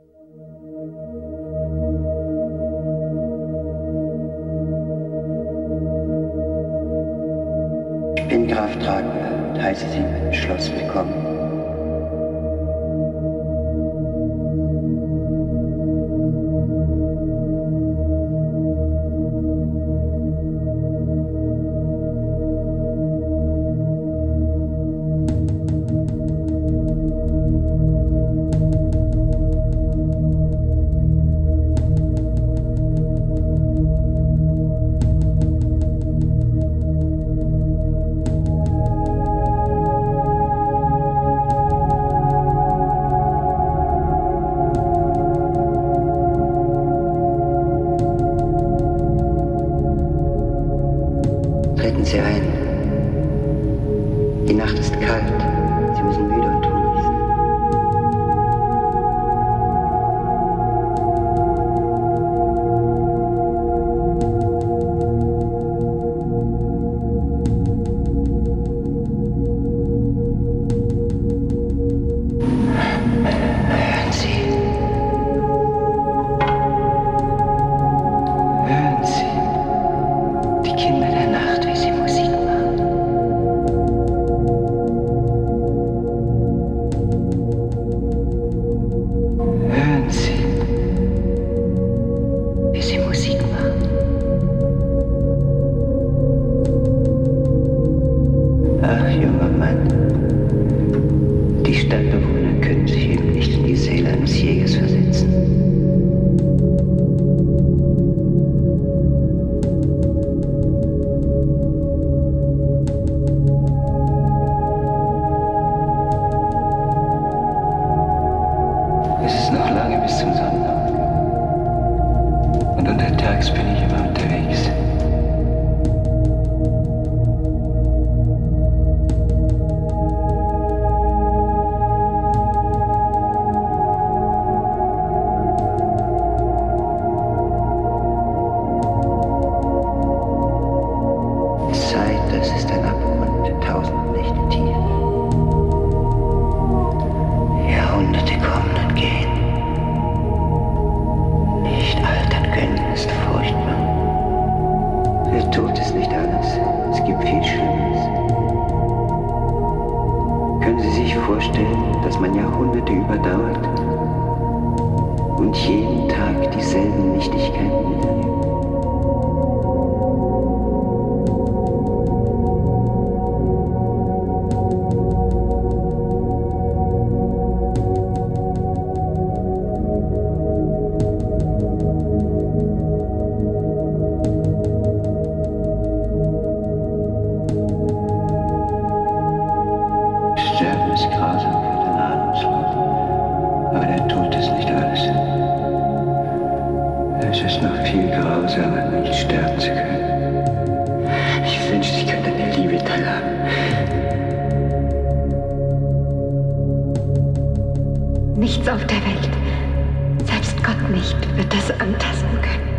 Ich bin Graf Dracula und heiße Sie in meinem Schloss willkommen. Treten Sie ein. Die Nacht ist kalt. Sie müssen müde und hungrig sein. Hören Sie. Hören Sie. Die Kinder der Nacht, wie sie Musik machen. Hören Sie, wie sie Musik machen. Ach, junger Mann, die Stadtbewohner können sich eben nicht in die Seele eines Jägers versetzen. Es ist noch lange bis zum Sonnenaufgang. Und untertags bin ich immer unterwegs. Zeit, das ist ein Abgrund, 1000 Nächte tief. Jahrhunderte kommen und gehen. Nicht altern können ist furchtbar. Der Tod ist nicht alles. Es gibt viel Schlimmeres. Können Sie sich vorstellen, dass man Jahrhunderte überdauert und jeden Tag dieselben Nichtigkeiten miterlebt? Sterben ist grausam für den Ahnungslosen, aber der Tod ist nicht alles. Es ist noch viel grausamer, nicht sterben zu können. Ich wünschte, ich könnte an der Liebe teilhaben. Nichts auf der Welt, selbst Gott nicht, wird das antasten können.